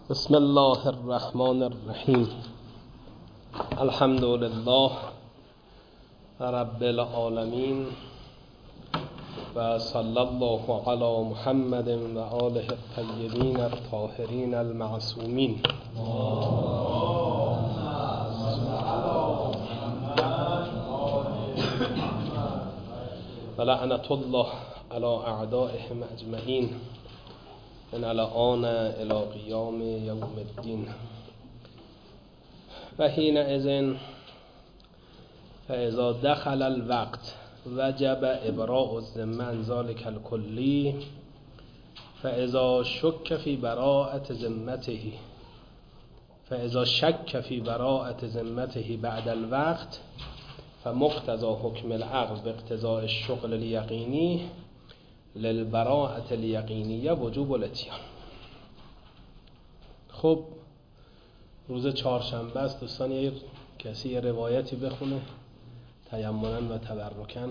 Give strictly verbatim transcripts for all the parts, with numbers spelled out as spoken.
بسم الله الرحمن الرحیم. الحمد لله رب العالمین و صلی الله علی محمد و آله الطیبین الطاهرین المعصومین. و لعنة الله علی اعدائهم اجمعین من الآن الى قیام یوم الدین. و حینئذ فاذا دخل الوقت وجب ابراء الذمة عن ذلك الكلی، فاذا شك في براءة ذمته فاذا شك في براءة ذمته بعد الوقت فمقتضى حکم العقل باقتضاء الشغل اليقینی للبراءة الیقینیه وجوب الاتیان. خب روز چهارشنبه است دوستان، یه کسی یه روایتی بخونه تیمنا و تبرکن.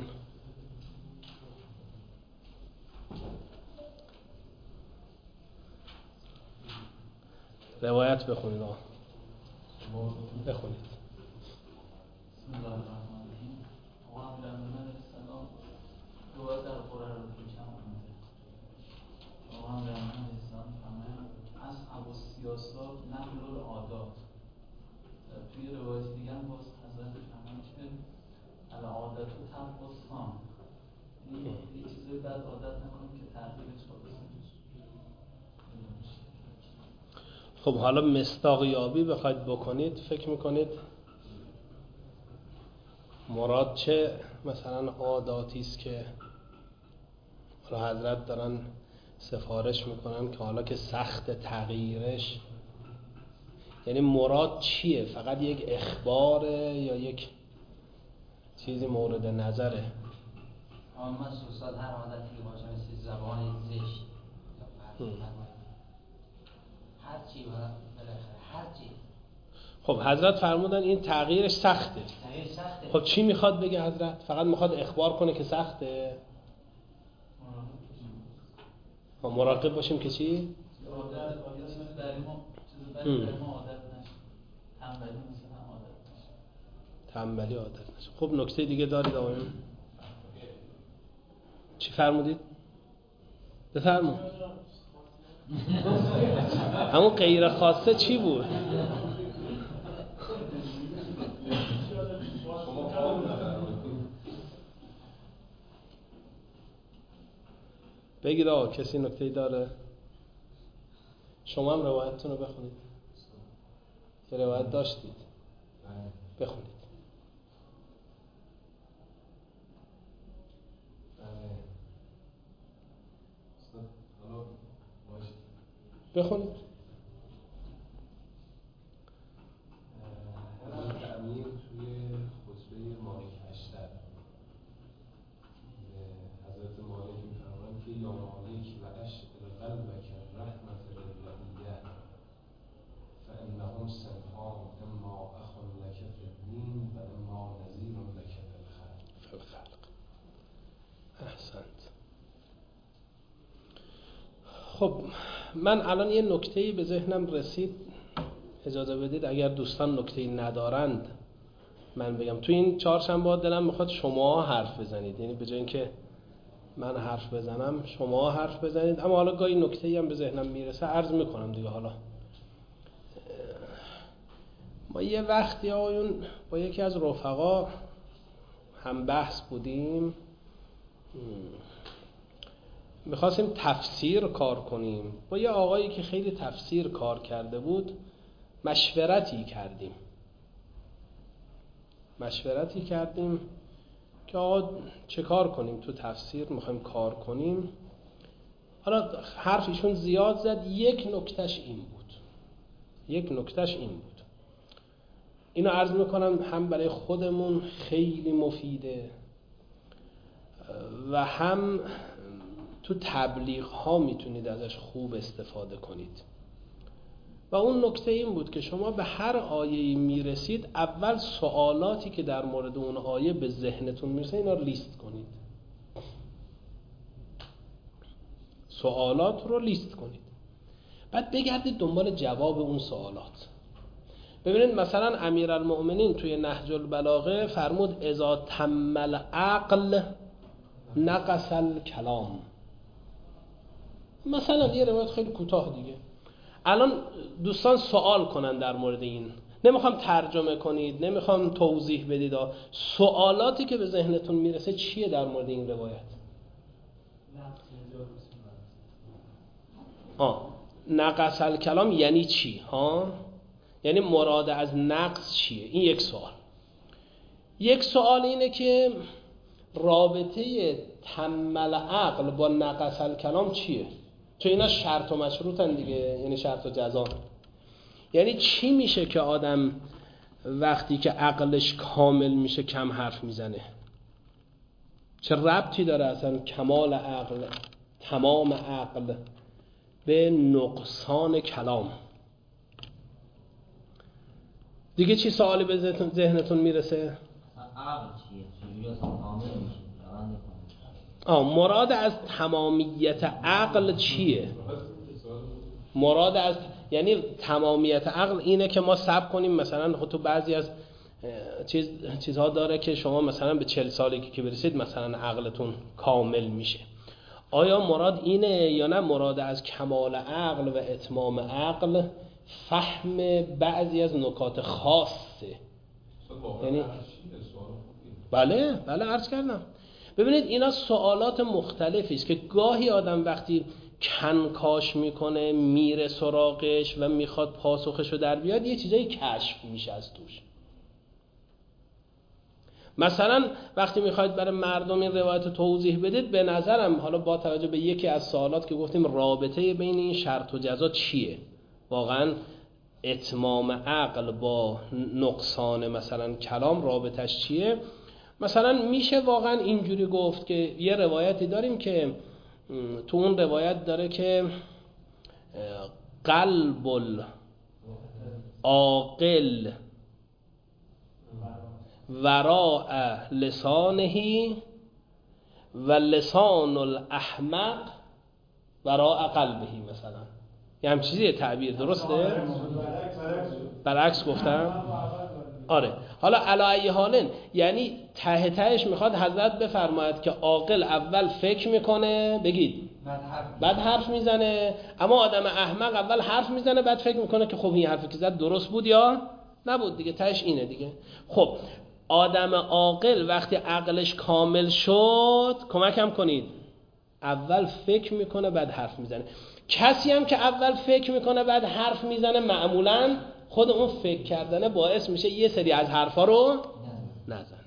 روایت بخونید آقا، بخونید. بسم الله الرحمن الرحیم. آقا امیرالمومنین علیه السلام روایت در قرآن رو میشم آقا امیرالمومنین علیه السلام فرمودند از ابو سیاسا نقل العادات. توی روایت دیگه هم باز حضرت فرمودند که العادت و طبع الصام، یعنی یه چیزی بد عادت نکنیم که تغییرش حادث نشه. خب حالا مصداقیابی بخواید بکنید، فکر میکنید مراد چه مثلا عاداتی است که حالا حضرت دارن سفارش میکنن که حالا که سخت تغییرش، یعنی مراد چیه؟ فقط یک اخباره یا یک چیزی مورد نظره؟ آن مخصوصا هر عادتی باشه مثل زبان زشت یا هر چی بالاخره هر چی. خب حضرت فرمودن این تغییرش سخته. تغییر سخته. خب چی میخواد بگه حضرت؟ فقط میخواد اخبار کنه که سخته؟ ما مراقب باشیم که چی؟ عادت چیزی در ما چیزی بدی در ما عادت نشه. تنبلی مثلا عادت نشه. تنبلی عادت نشه. خب نکته دیگه دارید آقایون؟ چی فرمودید؟ بفرمایید. همون غیر خاصه چی بود؟ بگید آقا کسی نکته‌ای داره؟ شما هم روایتتون رو بخونید. یه روایت داشتید؟ بخونید. بخونید. امیر توی خطبه مالک اشتر حضرت مالک می‌فرمایند که یا مالک و اشعر قلبک رحمة للرعیة فانهم صنفان اما اخ لک فی الدین و اما نذیر لک فی الخلق. احسنت. خب من الان یه نکته‌ای به ذهنم رسید، اجازه بدید اگر دوستان نکته‌ای ندارند من بگم. تو این چهارشنبه دلم میخواد شما حرف بزنید، یعنی به جای اینکه من حرف بزنم شما حرف بزنید، اما حالا گاهی نکته‌ای هم به ذهنم میرسه عرض میکنم دیگه. حالا ما یه وقتی آقایون با یکی از رفقا هم بحث بودیم، میخواستیم تفسیر کار کنیم با یه آقایی که خیلی تفسیر کار کرده بود. مشورتی کردیم مشورتی کردیم که آقا چه کار کنیم تو تفسیر، میخوایم کار کنیم. حالا حرف ایشون زیاد زد، یک نکتهش این بود یک نکتهش این بود اینو عرض میکنم هم برای خودمون خیلی مفیده و هم تو تبلیغ ها میتونید ازش خوب استفاده کنید. و اون نکته این بود که شما به هر آیه‌ای میرسید اول سوالاتی که در مورد اون آیه به ذهنتون میرسه اینا رو لیست کنید. سوالات رو لیست کنید بعد بگردید دنبال جواب اون سوالات. ببینید مثلا امیرالمؤمنین توی نهج البلاغه فرمود اذا تم العقل نقص الکلام. مثلا یه روایت خیلی کوتاه دیگه. الان دوستان سوال کنن در مورد این، نمیخوام ترجمه کنید، نمیخوام توضیح بدید، سوالاتی که به ذهنتون میرسه چیه در مورد این روایت؟ آه نقص الکلام یعنی چی؟ ها یعنی مراد از نقص چیه؟ این یک سوال. یک سوال اینه که رابطه تم العقل با نقص الکلام چیه؟ چون اینا شرط و مشروطن دیگه، یعنی شرط و جزا. یعنی چی میشه که آدم وقتی که عقلش کامل میشه کم حرف میزنه؟ چه ربطی داره اصلا کمال عقل، تمام عقل به نقصان کلام؟ دیگه چی سوالی به ذهنتون میرسه؟ عقل چیه؟ چجوری اصلا کامل میشه؟ آه مراد از تمامیت عقل چیه؟ مراد از یعنی تمامیت عقل اینه که ما صبر کنیم مثلا خود تو بعضی از چیز چیزها داره که شما مثلا به چهل سالگی که برسید مثلا عقلتون کامل میشه. آیا مراد اینه یا نه مراد از کمال عقل و اتمام عقل فهم بعضی از نکات خاصه؟ یعنی بله بله عرض کردم. ببینید اینا سوالات مختلفی است که گاهی آدم وقتی کنکاش میکنه میره سراغش و میخواد پاسخشو در بیاد یه چیزایی کشف میشه از توش. مثلا وقتی میخواید برای مردم این روایت توضیح بدید، به نظرم حالا با توجه به یکی از سوالات که گفتیم رابطه بین این شرط و جزا چیه، واقعا اتمام عقل با نقصان مثلا کلام رابطش چیه؟ مثلا میشه واقعا اینجوری گفت که یه روایتی داریم که تو اون روایت داره که قلب العاقل وراء لسانه و لسان الاحمق وراء قلبه، مثلا یه هم چیزیه تعبیر، درسته؟ برعکس گفتم؟ آره. حالا علی حالن یعنی ته تهش میخواد حضرت بفرماید که عاقل اول فکر میکنه، بگید بعد حرف میزنه، اما آدم احمق اول حرف میزنه بعد فکر میکنه که خب این حرفی که زد درست بود یا نبود دیگه، تهش اینه دیگه. خب آدم عاقل وقتی عقلش کامل شد، کمکم کنید، اول فکر میکنه بعد حرف میزنه. کسی هم که اول فکر میکنه بعد حرف میزنه معمولاً خود اون فکر کردنه باعث میشه یه سری از حرفا رو نزنه.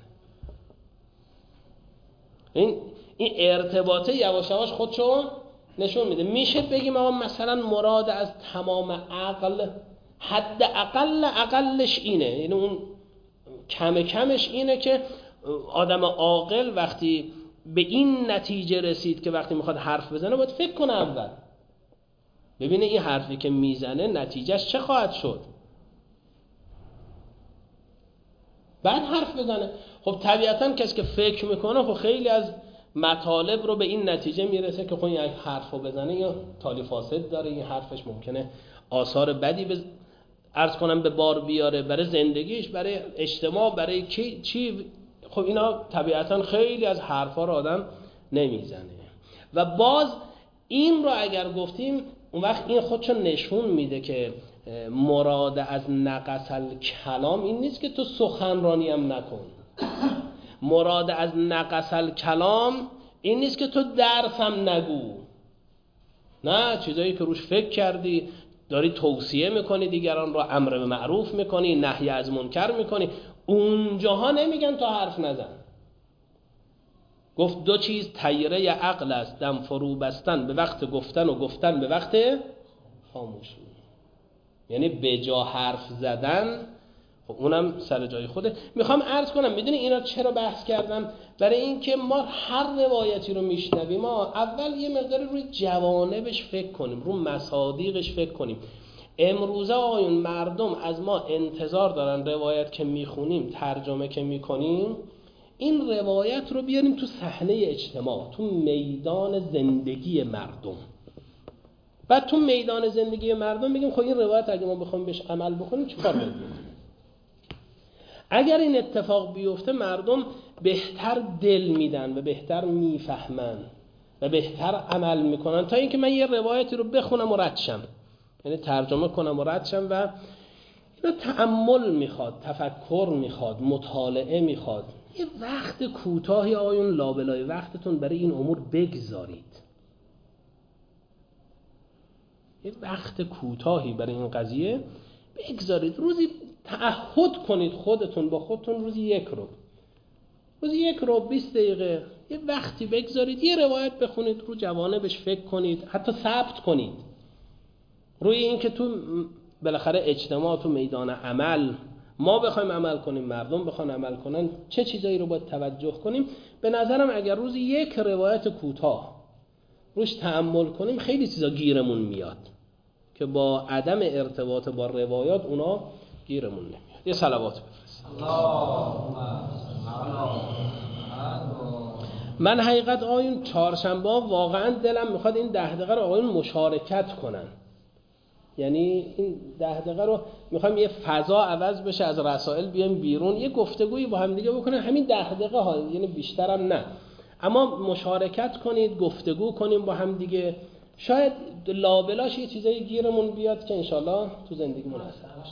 این این ارتباطه یواش یواش خودشو نشون میده. میشه بگیم آقا مثلا مراد از تمام عقل حد اقل اقلش اینه، یعنی اون کم کمش اینه که آدم عاقل وقتی به این نتیجه رسید که وقتی میخواد حرف بزنه باید فکر کنه اول، ببینه این حرفی که میزنه نتیجهش چه خواهد شد، بعد حرف بزنه. خب طبیعتاً کسی که فکر میکنه خب خیلی از مطالب رو به این نتیجه میرسه که خب این حرف رو بزنه یا تالی فاسد داره، این حرفش ممکنه آثار بدی بز... عرض کنم به بار بیاره برای زندگیش، برای اجتماع، برای کی... چی. خب اینا طبیعتاً خیلی از حرفا رو آدم نمیزنه. و باز این رو اگر گفتیم اون وقت این خودشو نشون میده که مراد از نقص الکلام این نیست که تو سخنرانی هم نکن، مراد از نقص الکلام این نیست که تو درس هم نگو، نه، چیزایی که روش فکر کردی داری توصیه میکنی، دیگران رو امر به معروف میکنی، نهی از منکر میکنی، اونجاها نمیگن تو حرف نزن. گفت دو چیز طیره عقل است، دم فرو بستن به وقت گفتن و گفتن به وقت خاموشی. یعنی به جا حرف زدن، خب اونم سر جای خوده. میخوام عرض کنم میدونی اینا چرا بحث کردم؟ برای اینکه ما هر روایتی رو میشنویم ما اول یه مقداری روی جوانبش فکر کنیم، روی مصادیقش فکر کنیم. امروزه آقایون مردم از ما انتظار دارن روایت که میخونیم، ترجمه که میکنیم، این روایت رو بیاریم تو صحنه اجتماع، تو میدان زندگی مردم. بعد تو میدان زندگی مردم میگیم خب این روایت اگه ما بخوایم بهش عمل بکنیم چیکار باید بکنیم؟ اگر این اتفاق بیفته مردم بهتر دل میدن و بهتر میفهمن و بهتر عمل میکنن تا اینکه من یه روایتی رو بخونم و رد شم، یعنی ترجمه کنم و رد شم. و اینا تأمل میخواد، تفکر میخواد، مطالعه میخواد. یه وقت کوتاهی آیون لابلای وقتتون برای این امور بگذارید، یه وقت کوتاهی برای این قضیه بگذارید. روزی تعهد کنید خودتون با خودتون، روزی یک رو روزی یک رو بیست دقیقه یه وقتی بگذارید، یه روایت بخونید، رو جوانبش فکر کنید، حتی ثبت کنید، روی این که تو بالاخره اجتماع، تو میدان عمل ما بخوایم عمل کنیم، مردم بخوان عمل کنن، چه چیزایی رو باید توجه کنیم. به نظرم اگر روزی یک روایت کوتاه روش تأمل کنیم خیلی چیزا گیرمون میاد که با عدم ارتباط با روایات اونا گیرمون نمیاد. یه صلوات بفرست. من حقیقت آیون چهارشنبه واقعا دلم میخواد این ده دقیقه رو آیون مشارکت کنن، یعنی این ده دقیقه رو میخوایم یه فضا عوض بشه، از رسائل بیایم بیرون، یه گفتگویی با هم دیگه بکنیم، همین ده دقیقه ها، یعنی بیشترم نه، اما مشارکت کنید، گفتگو کنیم با هم دیگه. شاید لابلاش یه چیزایی گیرمون بیاد که انشالله تو زندگیمون اثر باشه.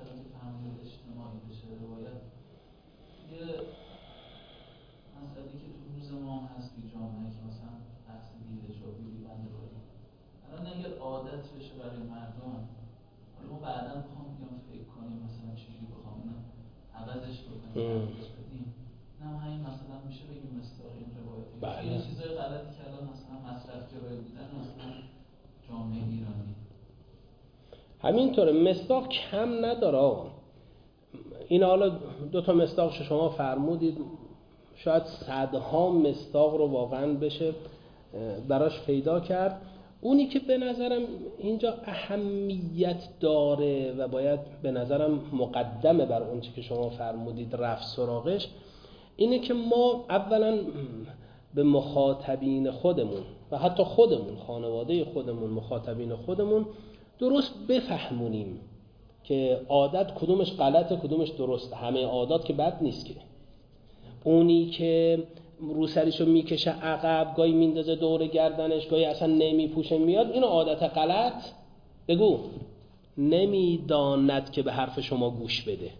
اگر عادت بشه برای مردم، حالا ما بعدا بخوام بیام فکر کنیم مثلا چجوری بخوام اینو عوضش بکنیم، عوضش بدیم، نه همین مثلا میشه بگیم مصداق این روایتی. بله. این چیزای غلطی که الان مثلا مصرف جرایی بودن مثلا جامعه ایرانی همینطوره، مصداق کم نداره آقا. این حالا دو تا مصداقشو شما فرمودید، شاید صدها مصداق رو واقعا بشه براش پیدا کرد. اونی که به نظرم اینجا اهمیت داره و باید به نظرم مقدمه بر اون چی که شما فرمودید رفت سراغش، اینه که ما اولا به مخاطبین خودمون و حتی خودمون، خانواده خودمون، مخاطبین خودمون درست بفهمونیم که عادت کدومش غلطه کدومش درسته. همه عادات که بد نیست که. اونی که روسریشو میکشه عقب، گاهی میندازه دور گردنش، گاهی اصلا نمیپوشه میاد، اینو عادت غلط بگو، نمیداند که به حرف شما گوش بده.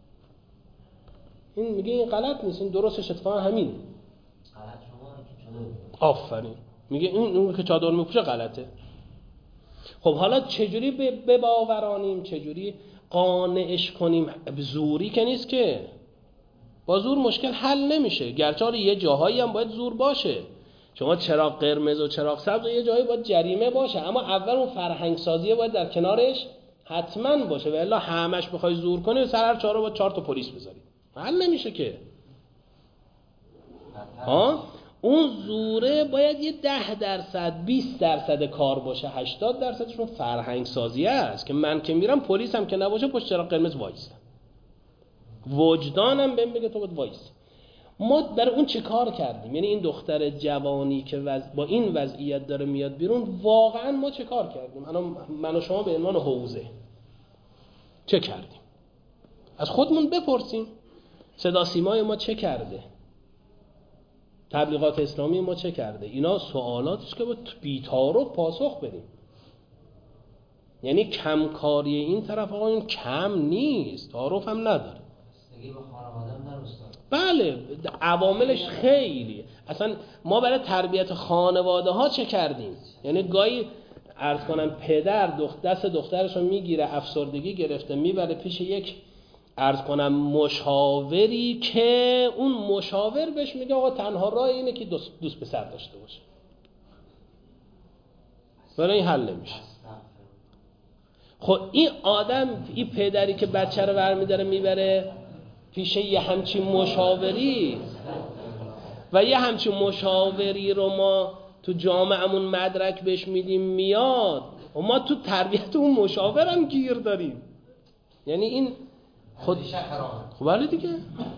این میگه این غلط نیست، این درستش اتفاقا همین. غلط شما که آفرین. میگه این اون که چادر میپوشه غلطه. خب حالا چجوری بباورانیم، چجوری قانعش کنیم؟ زوری که نیست که، با زور مشکل حل نمیشه. گرچه حالا یه جاهایی هم باید زور باشه، شما چراغ قرمز و چراغ سبز و یه جایی باید جریمه باشه، اما اول اون فرهنگ سازیه باید در کنارش حتما باشه، و الا همش بخوای زور کنی و سر هر چهار رو باید چهار تا پلیس بذاری، حل نمیشه که. ها اون زوره باید یه ده درصد بیست درصد کار باشه، هشتاد درصدشون فرهنگ سازیه است که من که میرم پلیس هم که نباشه پشت چراغ قرمز وایستم، وجدانم بهم بگه تو باید وایس. ما برای اون چه کار کردیم؟ یعنی این دختر جوانی که وز... با این وضعیت داره میاد بیرون، واقعا ما چه کار کردیم؟ الان من و شما به عنوان حوزه چه کردیم؟ از خودمون بپرسیم. صدا سیمای ما چه کرده؟ تبلیغات اسلامی ما چه کرده؟ اینا سوالاتش که با بی‌تعارف پاسخ بدیم. یعنی کمکاری این طرف آقا این کم نیست، تعارف هم نداره. بله عواملش خیلی. اصلا ما برای تربیت خانواده ها چه کردیم؟ یعنی گاهی عرض کنم پدر دخت دست دخترش رو میگیره، افسردگی گرفته، میبره پیش یک عرض کنم مشاوری که اون مشاور بهش میگه آقا تنها راه اینه که دوست, دوست پسر داشته باشه، ولی این حل نمیشه. خب این آدم، این پدری که بچه رو برمیداره میبره پیش یه همچین مشاوری و یه همچین مشاوری رو ما تو جامعهمون مدرک بهش میدیم میاد و ما تو تربیت اون مشاور هم گیر داریم. یعنی این خود خب بله دیگه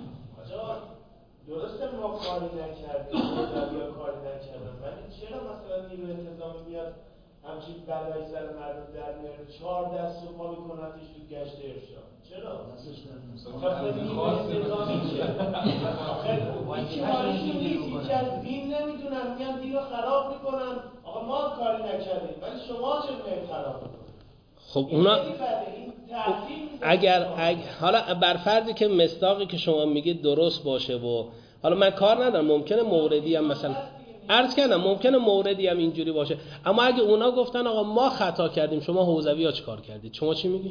درسته ما کاری نکردیم یا کاری نکردن، ولی چرا مثلا نیروی انتظامی میاد همچین بلایی سر مردم در میاره، چهار دست و پا میکنتش تو گشت ارشاد. چرا؟ آخه نیروی نظامی چه؟ آخه هیچ کارشون نیست، هیچ از دین نمیدونن، میان دین رو خراب میکنن. آقا ما کاری نکردیم ولی شما چرا میایید خراب میکنید؟ خب اونا اگر, اگر حالا بر فرضی که مصداقی که شما میگید درست باشه و حالا من کار ندارم، ممکنه موردی هم مثلا عرض کردم ممکنه موردی هم اینجوری باشه، اما اگه اونا گفتن آقا ما خطا کردیم شما حوزوی ها چی کار کردید، شما چی میگی؟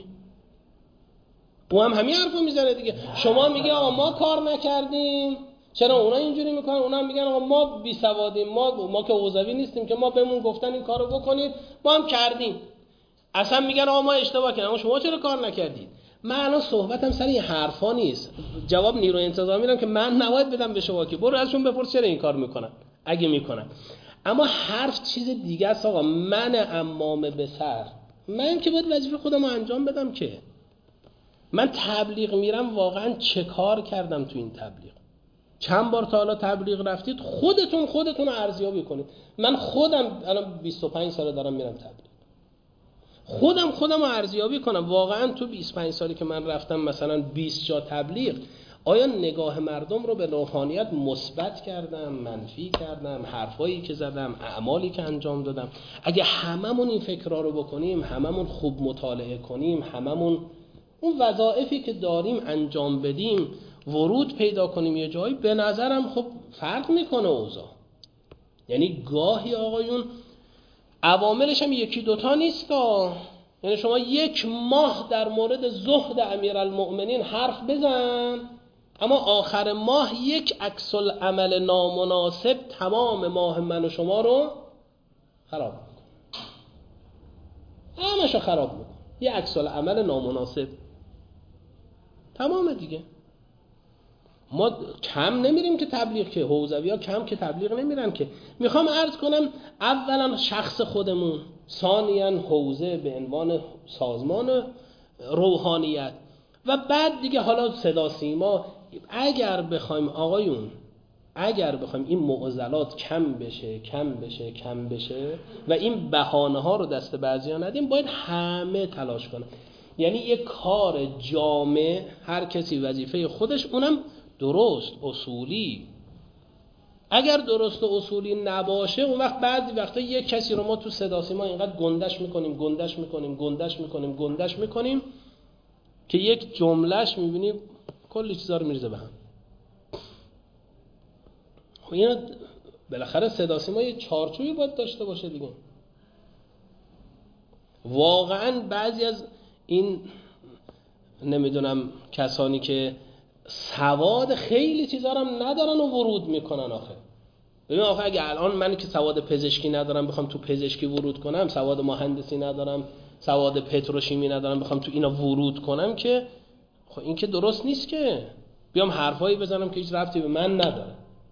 او هم همین حرفو میزنه دیگه. شما میگی آقا ما کار نکردیم، چرا اونا اینجوری میکنن؟ اونا میگن آقا ما بی سوادیم، ما ما که حوزوی نیستیم که ما بهمون گفتن این کارو بکنید ما هم کردیم. اصلا میگن آقا ما اشتباه کردیم، اما شما چرا کار نکردید؟ من الان صحبتم سر این حرفا نیست. جواب نیروی انتظامی میدم که من نباید بدم به شما که برو ازشون بپرس چرا این کار میکنن اگه میکنن. اما حرف چیز دیگه است آقا. من امامه به سر، من که باید وظیفه خودم رو انجام بدم. که من تبلیغ میرم واقعا چه کار کردم تو این تبلیغ؟ چند بار تا حالا تبلیغ رفتید؟ خودتون خودتون رو ارزیابی کنید. من خودم الان بیست و پنج ساله دارم میرم تبلیغ، خودم خودم رو ارزیابی کنم. واقعا تو بیست و پنج سالی که من رفتم مثلا بیست جا تبلیغ، آیا نگاه مردم رو به روحانیت مثبت کردم، منفی کردم، حرفایی که زدم، اعمالی که انجام دادم؟ اگه هممون این فکرها رو بکنیم، هممون خوب مطالعه کنیم، هممون اون وظایفی که داریم انجام بدیم، ورود پیدا کنیم یه جایی، به نظرم خب فرق میکنه اوضاع. یعنی گاهی آقایون عواملش هم یکی دوتا نیست. یعنی شما یک ماه در مورد زهد امیرالمؤمنین حرف بزن، اما آخر ماه یک عکس العمل نامناسب تمام ماه من و شما رو خراب میکنه، همشو خراب میکنه. یک عکس العمل نامناسب تمام دیگه. ما کم نمیریم که تبلیغ، که حوزوی ها کم که تبلیغ نمیرن که. میخوام عرض کنم اولا شخص خودمون، ثانیاً حوزه به عنوان سازمان روحانیت، و بعد دیگه حالا صدا سیما. اگر بخوایم آقایون اگر بخوایم این معضلات کم بشه کم بشه کم بشه و این بهانه ها رو دست بعضیا ندیم، باید همه تلاش کنن. یعنی یک کار جامع، هر کسی وظیفه خودش، اونم درست اصولی. اگر درست و اصولی نباشه، اون وقت بعضی وقتا یک کسی رو ما تو صدا سیما اینقدر گندش میکنیم گندش میکنیم گندش میکنیم گندش میکنیم که یک جملهش میبینی کلی چیزا رو میریزه به هم. خب اینا بالاخره صدا سیما یه چارچوبی باید داشته باشه دیگه. واقعا بعضی از این نمیدونم کسانی که سواد خیلی چیزا رو هم ندارن و ورود میکنن. آخه ببین آخه اگه الان من که سواد پزشکی ندارم بخوام تو پزشکی ورود کنم، سواد مهندسی ندارم، سواد پتروشیمی ندارم بخوام تو اینا ورود کنم، که خب این که درست نیست که بیام حرفایی بزنم که هیچ ربطی به من نداره.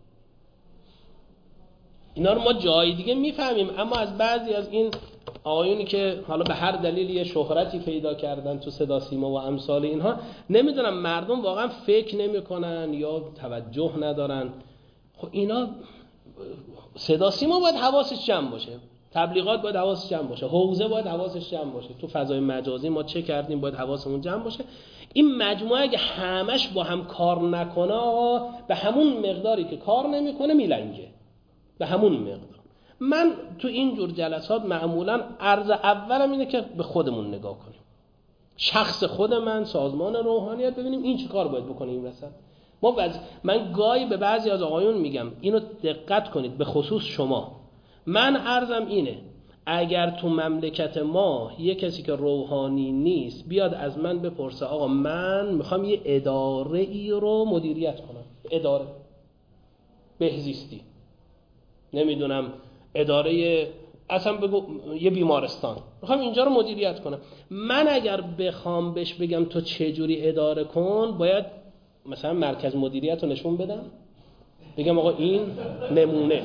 اینا رو ما جای دیگه میفهمیم، اما از بعضی از این آقایونی که حالا به هر دلیل یه شهرتی پیدا کردن تو صدا سیما و امثال اینها، نمیدونم مردم واقعا فکر نمیکنن یا توجه ندارن. خب اینا صدا سیما باید حواسش جمع باشه، تبلیغات باید حواسش جمع باشه، حوزه باید حواسش جمع باشه، تو فضای مجازی ما چه کردیم باید حواسمون جمع باشه. این مجموعه اگه همش با هم کار نکنه، به همون مقداری که کار نمیکنه میلنگه، به همون مقدار. من تو این جور جلسات معمولا عرض اولم اینه که به خودمون نگاه کنیم، شخص خود من، سازمان روحانیت، ببینیم این چه کار باید بکنیم این وسط. ما وز... من گاهی به بعضی از آقایون میگم اینو دقت کنید، به خصوص شما. من عرضم اینه اگر تو مملکت ما یه کسی که روحانی نیست بیاد از من بپرسه آقا من میخوام یه اداره ای رو مدیریت کنم، اداره بهزیستی، نمیدونم اداره اصلا بگو یه بیمارستان، میخوام اینجا رو مدیریت کنم، من اگر بخوام بهش بگم تو چه جوری اداره کن، باید مثلا مرکز مدیریت رو نشون بدم، بگم آقا این نمونه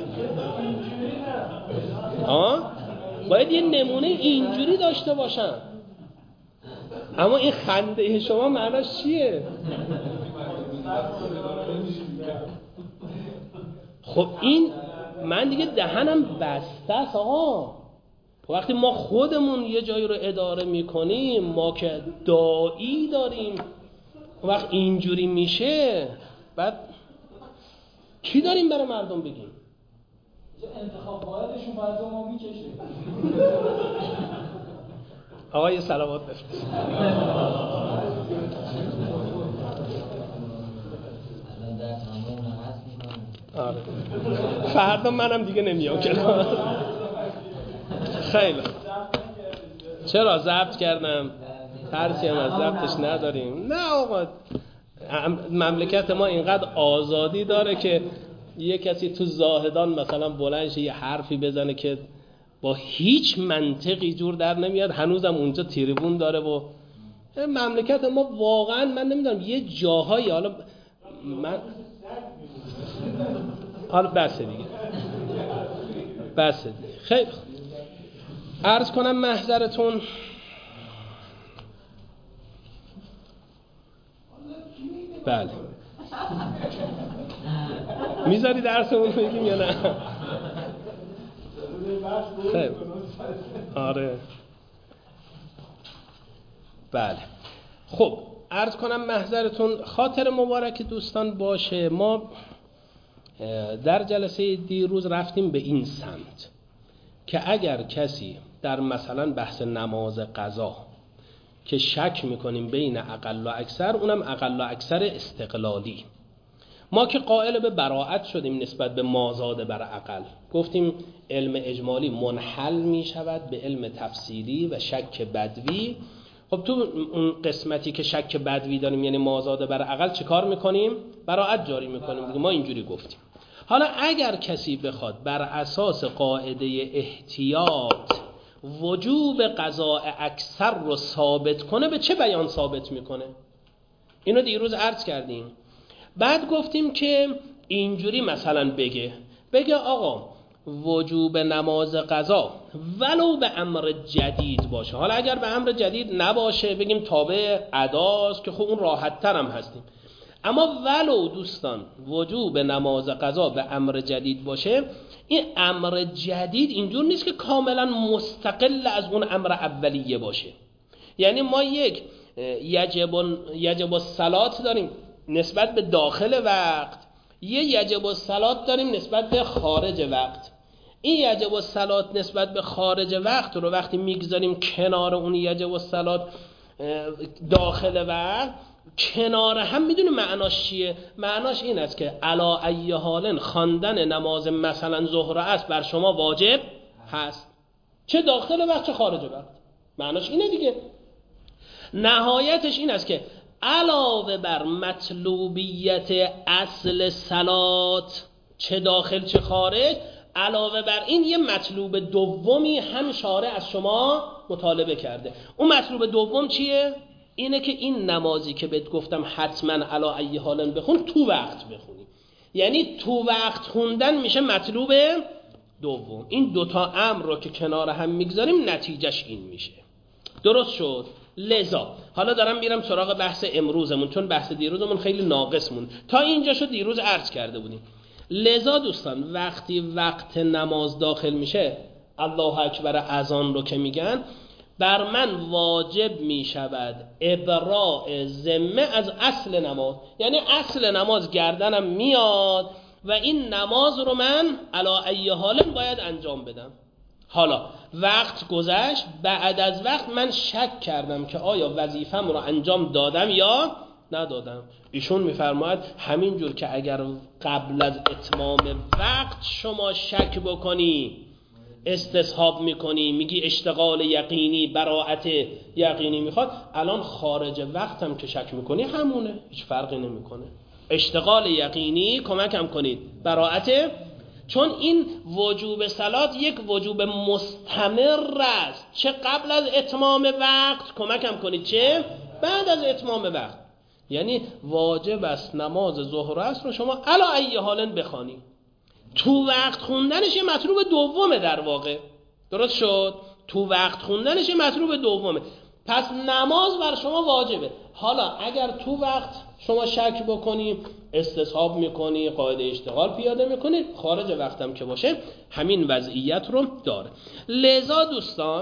ها، باید یه نمونه اینجوری داشته باشم. اما این خنده شما معناش چیه؟ خب این من دیگه دهنم بسته است آقا. وقتی ما خودمون یه جایی رو اداره میکنیم، ما که داعی داریم، وقت اینجوری میشه بعد چی داریم برای مردم بگیم؟ انتخاب بایدشون باید ما میکشه. آقا یه صلوات بفرست. آره. فردا منم دیگه نمیام کنار. خیلی چرا ضبط کردم؟ ترسی هم از ضبطش نداریم. نه آقا، مملکت ما اینقدر آزادی داره که یه کسی تو زاهدان مثلا بلند شه یه حرفی بزنه که با هیچ منطقی جور در نمیاد، هنوزم اونجا تریبون داره. و مملکت ما واقعا من نمیدونم یه جاهایی، حالا من حالا بسه دیگه بسه دیگه خیلی عرض کنم محضرتون بله میذاری درسمون بگیم یا نه؟ خیلی آره بله. خب عرض کنم محضرتون خاطر مبارک دوستان باشه. ما در جلسه دیروز رفتیم به این سمت که اگر کسی در مثلا بحث نماز قضا که شک میکنیم بین اقل و اکثر، اونم اقل و اکثر استقلالی، ما که قائل به براءت شدیم نسبت به مازاد بر اقل، گفتیم علم اجمالی منحل میشود به علم تفصیلی و شک بدوی. خب تو اون قسمتی که شک بدوی داریم یعنی مازاد بر اقل چه کار میکنیم؟ براءت جاری میکنیم دیگه. ما اینجوری گفتیم. حالا اگر کسی بخواد بر اساس قاعده احتیاط وجوب قضاء اکثر رو ثابت کنه، به چه بیان ثابت میکنه؟ اینو دیروز عرض کردیم. بعد گفتیم که اینجوری مثلا بگه بگه آقا وجوب نماز قضا ولو به امر جدید باشه. حالا اگر به امر جدید نباشه بگیم تابع اداست که خب اون راحت تر هم هستیم. اما ولو دوستان وجوب نماز قضا به امر جدید باشه، این امر جدید اینجور نیست که کاملا مستقل از اون امر اولیه باشه. یعنی ما یک یجب یجب الصلات داریم نسبت به داخل وقت، یه یجب الصلات داریم نسبت به خارج وقت. این یجب الصلات نسبت به خارج وقت رو وقتی میگذاریم کنار اون یجب الصلات داخل وقت، کنار هم، میدونی معناش چیه؟ معناش این است که علا ای حال خواندن نماز مثلا ظهر و عصر بر شما واجب هست، چه داخل وقت چه خارج وقت. معناش اینه دیگه. نهایتش این است که علاوه بر مطلوبیت اصل صلات چه داخل چه خارج، علاوه بر این یه مطلوب دومی هم شارع از شما مطالبه کرده. اون مطلوب دوم چیه؟ اینه که این نمازی که بهت گفتم حتما علا ای حالن بخون، تو وقت بخونی. یعنی تو وقت خوندن میشه مطلوب دوم. این دوتا امر رو که کنار هم میگذاریم نتیجهش این میشه. درست شد؟ لذا حالا دارم میرم سراغ بحث امروزمون، چون بحث دیروزمون خیلی ناقص مون. تا اینجا شد دیروز عرض کرده بودیم. لذا دوستان وقتی وقت نماز داخل میشه، الله اکبر اذان رو که میگن، بر من واجب می شود ابراء ذمه از اصل نماز. یعنی اصل نماز گردنم میاد و این نماز رو من علا ای حال باید انجام بدم. حالا وقت گذشت، بعد از وقت من شک کردم که آیا وظیفم رو انجام دادم یا ندادم. ایشون میفرماید همین جور که اگر قبل از اتمام وقت شما شک بکنی، استصحاب میکنی، میگی اشتغال یقینی، براءت یقینی میخواد، الان خارج وقتم که شک میکنی همونه، هیچ فرقی نمیکنه. اشتغال یقینی کمکم کنید، براءت، چون این وجوب صلات یک وجوب مستمر است، چه قبل از اتمام وقت کمکم کنید چه بعد از اتمام وقت. یعنی واجب است نماز ظهر و عصر رو شما علی ای حالن بخوانی. تو وقت خوندنش یه مطلوب دومه در واقع. درست شد؟ تو وقت خوندنش یه مطلوب دومه. پس نماز بر شما واجبه. حالا اگر تو وقت شما شک بکنی، استصحاب میکنی، قاعده اشتغال پیاده میکنی، خارج وقتم که باشه همین وضعیت رو داره. لذا دوستان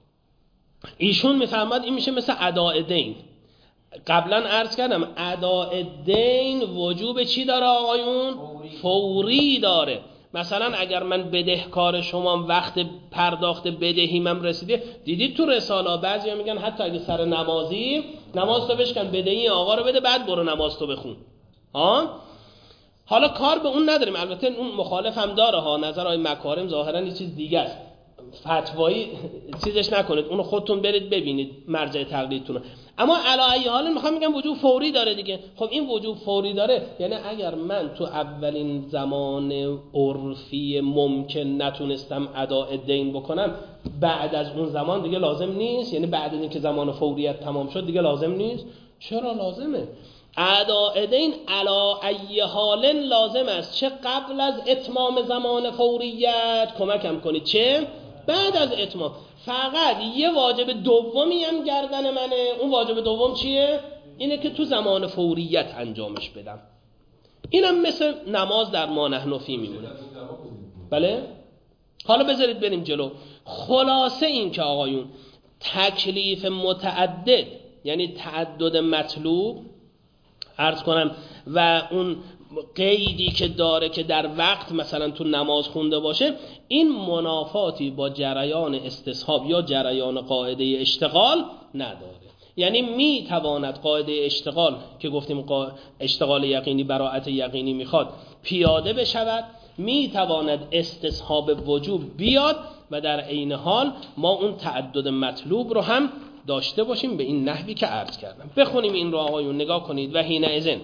ایشون میفرماد این میشه مثل اداء دین. قبلا عرض کردم اداء دین وجوب چی داره آقایون؟ فوری, فوری داره. مثلا اگر من بدهکار شما وقت پرداخت بدهیمم رسیده، دیدید تو رساله بعضیا میگن حتی اگه سر نمازی نماز تو بشکن بدهی آقا رو بده بعد برو نماز تو بخون. ها حالا کار به اون نداریم، البته اون مخالف هم داره ها، نظر آقای مکارم ظاهرا یه چیز دیگه است، فتوایی چیزش نکنید، اونو خودتون برید ببینید مرجع تقلیدتون. اما علی ای حال میخوام میگم وجوب فوری داره دیگه. خب این وجوب فوری داره یعنی اگر من تو اولین زمان عرفی ممکن نتونستم اداء دین بکنم، بعد از اون زمان دیگه لازم نیست، یعنی بعد از اینکه زمان فوریت تمام شد دیگه لازم نیست. چرا لازمه؟ اداء دین علی ای حال لازم است، چه قبل از اتمام زمان فوریت کمکم کنید، چه بعد از اتمام. فقط یه واجب دومی هم گردن منه. اون واجب دوم چیه؟ اینه که تو زمان فوریت انجامش بدم. اینم مثل نماز در ما نحن فی میمونه. بله؟ حالا بذارید بریم جلو. خلاصه این که آقایون تکلیف متعدد یعنی تعدد مطلوب عرض کنم و اون قیدی که داره که در وقت مثلا تو نماز خونده باشه، این منافاتی با جریان استصحاب یا جریان قاعده اشتغال نداره. یعنی می تواند قاعده اشتغال که گفتیم اشتغال یقینی براءت یقینی میخواد پیاده بشود، می تواند استصحاب وجوب بیاد و در عین حال ما اون تعدد مطلوب رو هم داشته باشیم به این نحوی که عرض کردم. بخونیم این رو آقایون، نگاه کنید. و حین اذن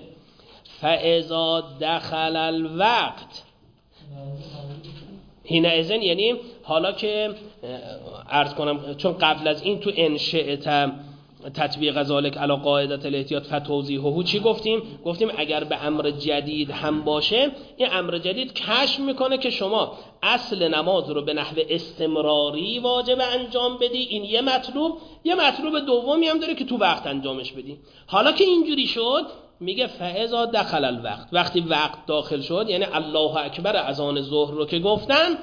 فاذا دخل الوقت، حین اذن یعنی حالا که عرض کنم چون قبل از این تو انشأ تطبیق ذالک علی قاعده الاحتیاط فتوضیحه چی گفتیم؟ گفتیم اگر به امر جدید هم باشه، این امر جدید کشف میکنه که شما اصل نماز رو به نحو استمراری واجب انجام بدی، این یه مطلوب. یه مطلوب دومی هم داره که تو وقت انجامش بدی. حالا که اینجوری شد میگه فاذا دخل الوقت، وقتی وقت داخل شد یعنی الله اکبر اذان ظهر رو که گفتن،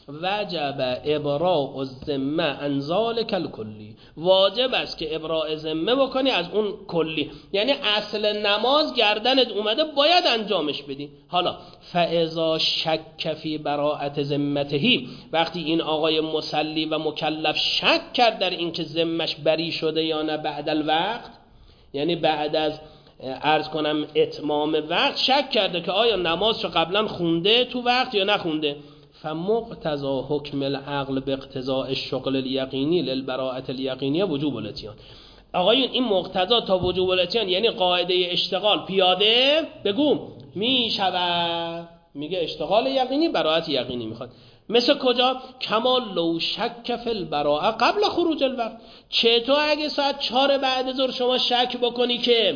وجب ابراء الذمه عن ذلک الکلی، واجب است که ابراء ذمه بکنی از اون کلی، یعنی اصل نماز گردنت اومده باید انجامش بدی. حالا فاذا شک فی براءت ذمته، وقتی این آقای مصلی و مکلف شک کرد در اینکه ذمش بری شده یا نه بعد الوقت، یعنی بعد از عرض کنم اتمام وقت شک کرده که آیا نمازشو قبلا خونده تو وقت یا نخونده، فمقتضا حکم العقل به اقتضاء الشغل الیقینی للبراءة الیقینیه وجوب الاتیان. آقایون این مقتضا تا وجوب الاتیان یعنی قاعده اشتغال پیاده بگو می شود، میگه اشتغال یقینی براءت یقینی میخواد. مثل کجا؟ کمال لو شک فی البراءه قبل خروج الوقت. چطور اگه ساعت چهار بعد ظهر شما شک بکنی که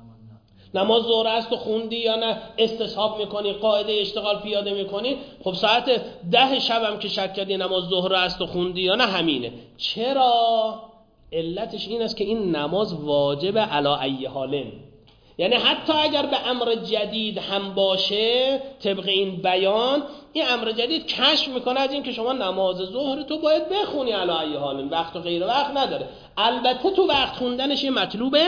نماز ظهر است و خوندی یا نه، استصحاب میکنی، قاعده اشتغال پیاده میکنی، خب ساعت ده شبم که شک کردی نماز ظهر است و خوندی یا نه همینه. چرا؟ علتش این است که این نماز واجب علی ای حالن، یعنی حتی اگر به امر جدید هم باشه طبق این بیان، این امر جدید کشف میکنه از این که شما نماز ظهر تو باید بخونی علی ای حالن، وقت و غیر وقت نداره. البته تو وقت خوندنش یه مطلوبه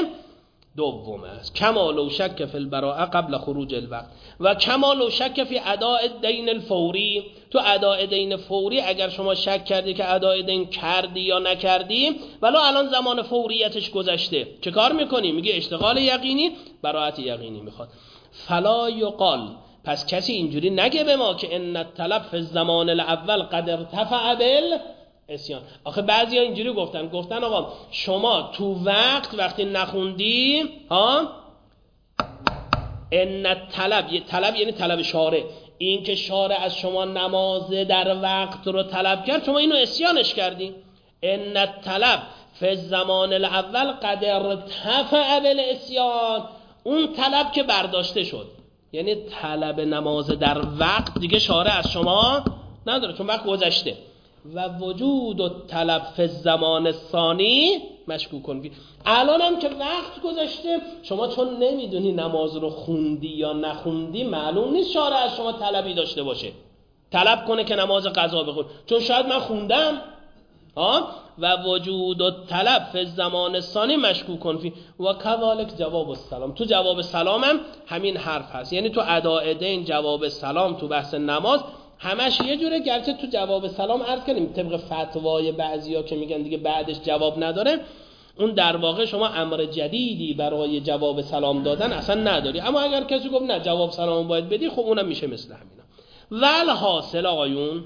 دوم است، کمال و شک فی البراءه قبل خروج الوقت و کمال و شک فی اداء الدین الفوری. تو اداء دین فوری اگر شما شک کردی که اداء دین کردی یا نکردی ولو الان زمان فوریتش گذشته، چه کار میکنی؟ میگه اشتغال یقینی براءت یقینی میخواد. فلا یقال، پس کسی اینجوری نگه به ما که ان الطلب فی الزمان الاول قد ارتفع بال اسیان. آخه بعضیا اینجوری گفتن گفتن آقا شما تو وقت وقتی نخوندی ها ان طلب، یه طلب یعنی طلب شارع، این که شارع از شما نماز در وقت رو طلب کرد شما اینو اسیانش کردی. ان طلب فی الزمان الاول قد ارتفع بالاسیان، اون طلب که برداشته شد یعنی طلب نماز در وقت دیگه شارع از شما نداره چون وقت گذشته. و وجود و طلب فی الزمان الثانی مشکوک کن فی. الان هم که وقت گذشته، شما چون نمیدونی نماز رو خوندی یا نخوندی، معلوم نیست شارع از شما طلبی داشته باشه، طلب کنه که نماز قضا بخون، چون شاید من خوندم ها. و وجود و طلب فی زمان ثانی مشکوک کن فی و کذالک جواب السلام. تو جواب سلام هم همین حرف هست، یعنی تو اداء دین جواب سلام تو بحث نماز همش یه جوره، گرچه تو جواب سلام عرض کردیم طبق فتوای بعضیا که میگن دیگه بعدش جواب نداره، اون در واقع شما امر جدیدی برای جواب سلام دادن اصلا نداری. اما اگر کسی گفت نه جواب سلام باید بدی، خب اونم میشه مثل همینا. والحاصل آقایون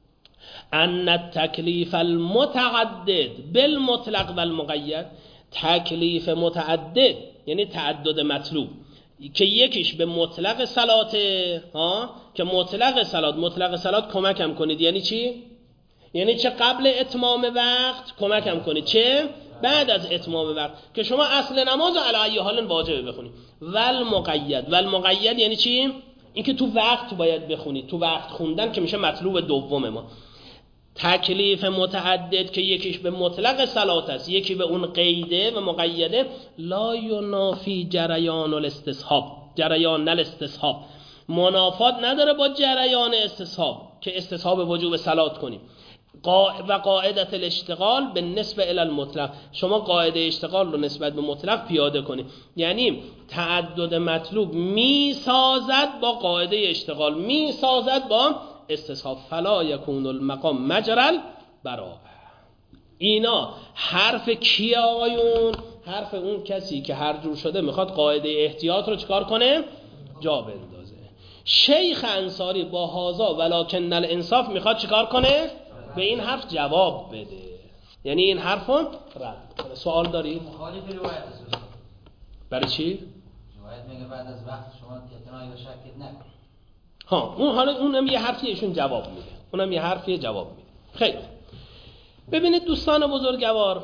ان التکلیف المتعدد بالمطلق والمقید، تکلیف متعدد یعنی تعدد مطلوب که یکیش به مطلق صلات ها، که مطلق صلات مطلق صلات کمکم کنید یعنی چی؟ یعنی چه قبل اتمام وقت کمکم کنید، چه بعد از اتمام وقت، که شما اصل نماز علی ای حال واجبه بخونید. والمقید، والمقید یعنی چی؟ اینکه تو وقت باید بخونید، تو وقت خوندن که میشه مطلوب دوم ما. تکلیف متعدد که یکیش به مطلق صلات است، یکی به اون قیده و مقیده، لا ینافی جریان الاستصحاب، جریان الاستصحاب، منافات نداره با جریان استصحاب که استصحاب وجوب صلات کنیم. و قاعدت الاشتغال به نسبه الی المطلق، شما قاعده اشتغال رو نسبت به مطلق پیاده کنید، یعنی تعدد مطلوب می سازد با قاعده اشتغال، می سازد با استصحاب. فلا یکون المقام مجرل برای اینا حرف کیه آقایون؟ حرف اون کسی که هر جور شده میخواد قاعده احتیاط رو چکار کنه؟ جا بندازه. شیخ انصاری با هازا ولکن الانصاف میخواد چکار کنه؟ به این حرف جواب بده، یعنی این حرف رو رد کنه. سوال دارید؟ مخالف روایت است. برای چی؟ روایت میگه بعد از وقت شما اعتنایی و شکت نکنید. ها اون حالا اونم یه حرفی ایشون جواب میده، اونم یه حرفی جواب میده. خیلی ببینید دوستان بزرگوار،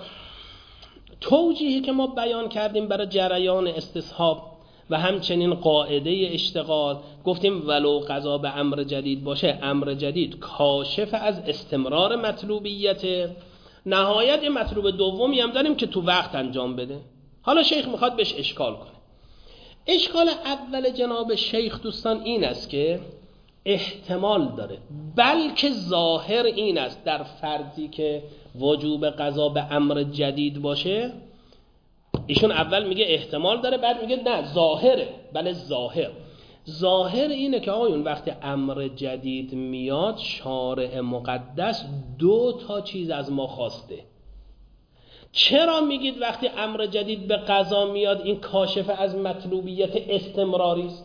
توجیهی که ما بیان کردیم برای جریان استصحاب و همچنین قاعده اشتغال، گفتیم ولو قضا به امر جدید باشه، امر جدید کاشف از استمرار مطلوبیت. نهایت مطلوب دومی هم داریم که تو وقت انجام بده. حالا شیخ میخواد بهش اشکال کنه. اشکال اول جناب شیخ دوستان این است که احتمال داره، بلکه ظاهر این است در فرضی که وجوب قضا به امر جدید باشه، ایشون اول میگه احتمال داره، بعد میگه نه ظاهره. بله ظاهر ظاهر اینه که آقایون وقتی امر جدید میاد، شارع مقدس دو تا چیز از ما خواسته. چرا میگید وقتی امر جدید به قضا میاد این کاشف از مطلوبیت استمراری است؟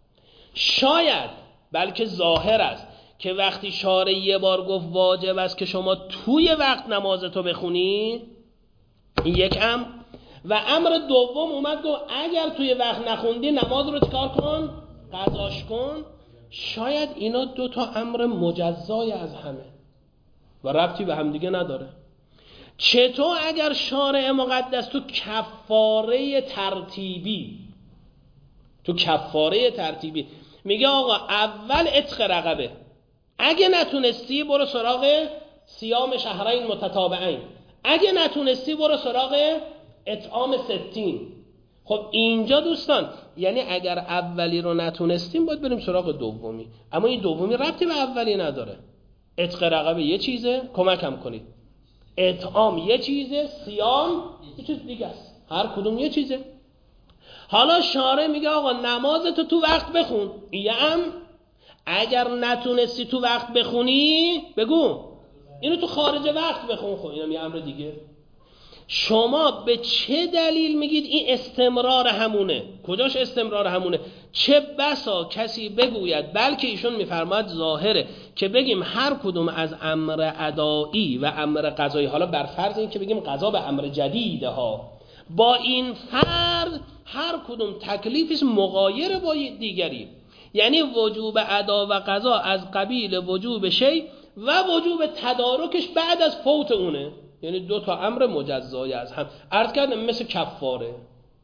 شاید بلکه ظاهر است که وقتی شارع یه بار گفت واجب است که شما توی وقت نمازتو بخونی، این یک امر، و امر دوم اومد گفت اگر توی وقت نخوندی نماز رو چکار کن؟ قضاش کن. شاید اینا دو تا امر مجزای از همه و ربطی به هم دیگه نداره. چطور اگر شارع مقدس تو کفاره ترتیبی تو کفاره ترتیبی میگه آقا اول عتق رقبه، اگه نتونستی برو سراغ صیام شهرین متتابعین، اگه نتونستی برو سراغ اطعام ستین. خب اینجا دوستان یعنی اگر اولی رو نتونستیم باید بریم سراغ دومی، اما این دومی ربطی به اولی نداره. عتق رقبه یه چیزه، کمکم کنید، اطعام یه چیزه، صیام یه چیز دیگه است، هر کدوم یه چیزه. حالا شارع میگه آقا نمازتو تو وقت بخون، یه امر. اگر نتونستی تو وقت بخونی بگو اینو تو خارج وقت بخون. خب اینم یه امر دیگه. شما به چه دلیل میگید این استمرار همونه؟ کجاش استمرار همونه؟ چه بسا کسی بگوید، بلکه ایشون میفرماید ظاهره که بگیم هر کدوم از امر ادایی و امر قضایی، حالا بر فرض این که بگیم قضا به امر جدیده ها، با این فرض هر کدوم تکلیفش مغایر با دیگری، یعنی وجوب ادا و قضا از قبیل وجوب شی و وجوب تدارکش بعد از فوت اونه، یعنی دو تا امر مجزای از هم. عرض کردم مثل کفاره.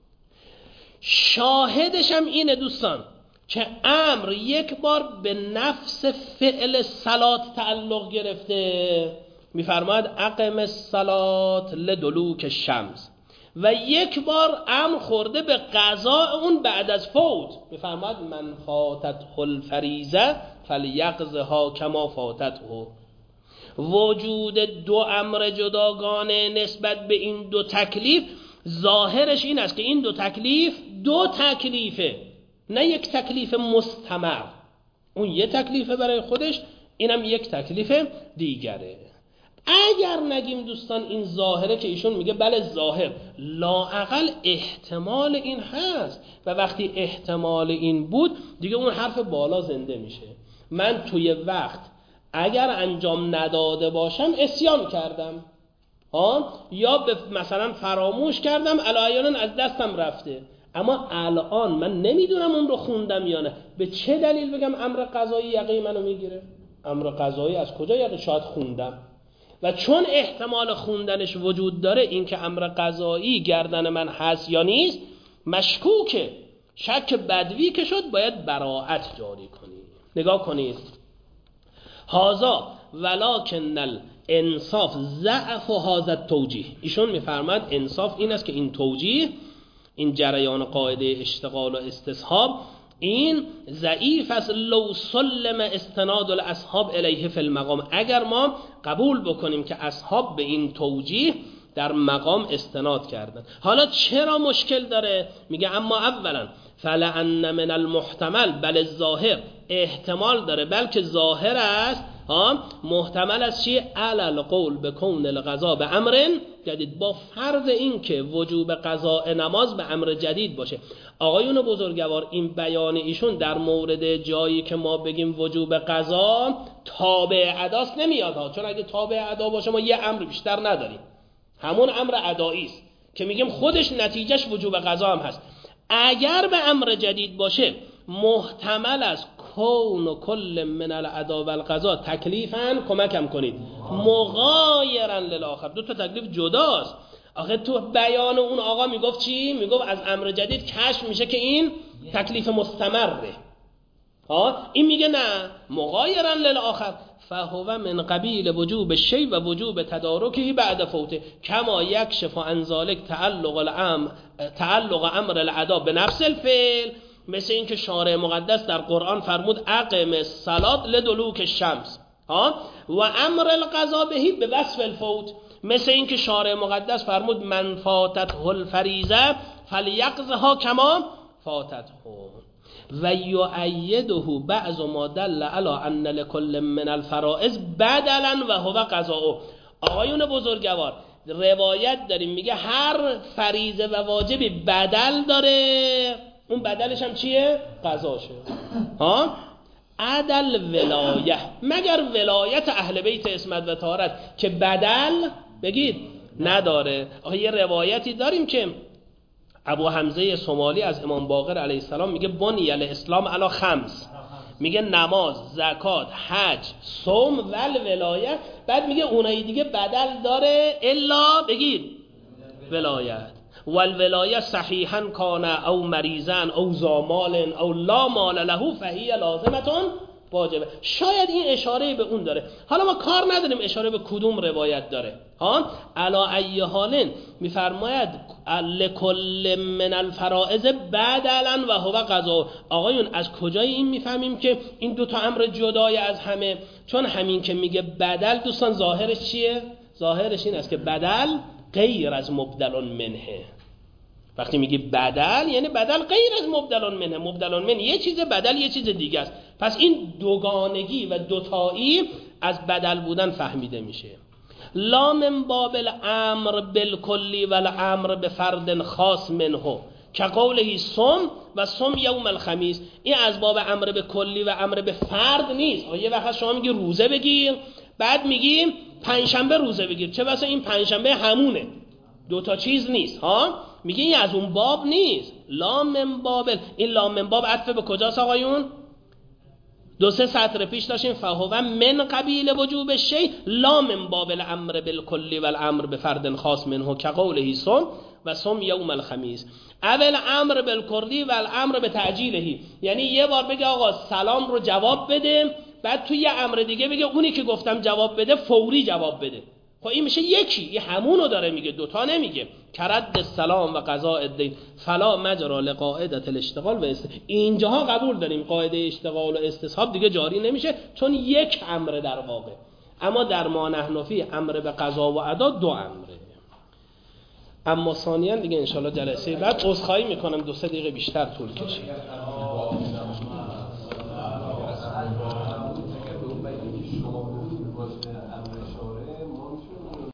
شاهدش هم اینه دوستان که امر یک بار به نفس فعل صلات تعلق گرفته، میفرماید اقم الصلاة لدلوک الشمس و یک بار امر خورده به قضاء اون بعد از فوت، میفرماید من فاتته الفریضه فلیقضها کما فاتته. وجود دو امر جداگانه نسبت به این دو تکلیف ظاهرش این است که این دو تکلیف دو تکلیفه، نه یک تکلیف مستمر. اون یک تکلیفه برای خودش، اینم یک تکلیف دیگره. اگر نگیم دوستان این ظاهره که ایشون میگه بله ظاهر، لااقل احتمال این هست و وقتی احتمال این بود دیگه اون حرف بالا زنده میشه. من توی وقت اگر انجام نداده باشم اسیان کردم ها، یا به مثلا فراموش کردم احیانا از دستم رفته، اما الان من نمیدونم اون رو خوندم یا نه. به چه دلیل بگم امر قضایی یقه منو میگیره؟ امر قضایی از کجا یقه؟ شاید خوندم و چون احتمال خوندنش وجود داره، این که امر قضایی گردن من هست یا نیست مشکوکه، شک بدوی که شد باید براءت جاری کنید. نگاه کنید هازا ولکن الانصاف ضعف هذا التوجیه. ایشون میفرماد انصاف این است که این توجیه، این جریان قاعده اشتغال و استصحاب این ضعیف است. لو سلم استناد الاصحاب الیه فی المقام، اگر ما قبول بکنیم که اصحاب به این توجیه در مقام استناد کردن. حالا چرا مشکل داره؟ میگه اما اولا فلعن من المحتمل بل الظاهر، احتمال داره بلکه ظاهر است ها، محتمل است چی؟ علل قول به کون القضا به امر جدید، با فرض این که وجوب قضاء نماز به امر جدید باشه. آقایون بزرگوار این بیان ایشون در مورد جایی که ما بگیم وجوب قضا تابع اداست نمیاد ها، چون اگه تابع ادا باشه ما یه امر بیشتر نداریم، همون امر ادایی است که میگیم خودش نتیجهش وجوب قضا هم هست. اگر به امر جدید باشه محتمل است کون و کل من الادا و القضا تکلیفاً، کمکم کنید، مغایرا للآخر، دو تا تکلیف جداست. آخه تو بیان اون آقا میگفت چی؟ میگفت از امر جدید کشف میشه که این تکلیف مستمره ها، این میگه نه مغایرا للآخر، فهو من قبیل وجوب شی و وجوب تدارکه بعد فوته کما یکشف عن ذلک تعلق الامر تعلق امر العدا به نفس الفعل، مثل این که شارع مقدس در قرآن فرمود اقم الصلاة لدلوک الشمس ها، و امر القضا بهی به وصف الفوت، مثل این که شارع مقدس فرمود من فاتته الفریضه فلیقضها کما فاتته. و یؤیده بعض ما دل علی ان لكل من الفرائض بدلا و هو قضاء. آقایون بزرگوار روایت داریم میگه هر فریضه و واجبی بدل داره، اون بدلش هم چیه؟ قضاشه ها. عدل ولایه، مگر ولایت اهل بیت عصمت و طهارت که بدل بگید نداره. آخه یه روایتی داریم که ابو حمزه سومالی از امام باقر علیه السلام میگه بنی الاسلام علی خمس، میگه نماز، زکات، حج، صوم و ولایت، بعد میگه اونایی دیگه بدل داره الا بگید ولایت. والولایت صحیحا کان او مریضا او زامال او لا مال له فهی لازمتون واجبه. شاید این اشاره به اون داره، حالا ما کار نداریم اشاره به کدوم روایت داره ها. علا ای حال میفرماید لکل من الفرائض بدلا و هو قضا. آقایون از کجای این میفهمیم که این دو تا امر جدای از همه؟ چون همین که میگه بدل دوستان ظاهرش چیه؟ ظاهرش این است که بدل غیر از مبدل منه. وقتی میگی بدل یعنی بدل غیر از مبدل منه، مبدل منه یه چیز، بدل یه چیز دیگه است. پس این دوگانگی و دوتایی از بدل بودن فهمیده میشه. لا من باب الامر بالکلی و الامر بفرد خاص منه که قوله صم و صم یوم الخمیس، این از باب امر به کلی و امر به فرد نیست. یه وقت شما میگی روزه بگیر، بعد میگی پنجشنبه روزه بگیر، چه بسا این پنجشنبه همونه، دو تا چیز نیست ها. میگه این از اون باب نیست. لا من باب، این لا من باب عطف به کجاست آقایون؟ دو سه سطر پیش داشتیم فهو من قبیل وجوب شی لا من باب الامر بالکلی و الامر بفرد خاص منه که قوله صم و صم یوم الخمیس. اول امر بالکلی و الامر بتعجیلهی، یعنی یه بار بگه آقا سلام رو جواب بده، بعد تو یه امر دیگه بگه اونی که گفتم جواب بده فوری جواب بده. خب این میشه یکی، یه همونو داره میگه، دوتا نمیگه. کرد السلام و قضاء الدین فلا مجرا لقاعده الاشتغال و است. اینجاها قبول داریم قاعده اشتغال و استصحاب دیگه جاری نمیشه چون یک امر در واقع. اما در ما نحن فی امر به قضا و ادا دو امره. اما ثانیاً دیگه انشالله جلسه بعد عذرخواهی میکنم دو سه دقیقه بیشتر طول کشید.